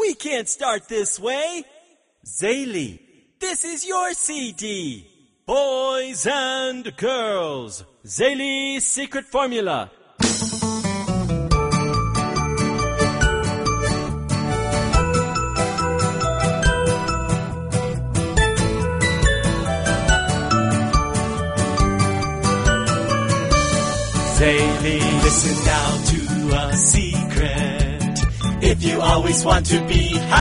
We can't start this way. Zaylee, this is your CD. Boys and girls, Zaylee's secret formula. Zaylee, listen now to a secret. If you always want to be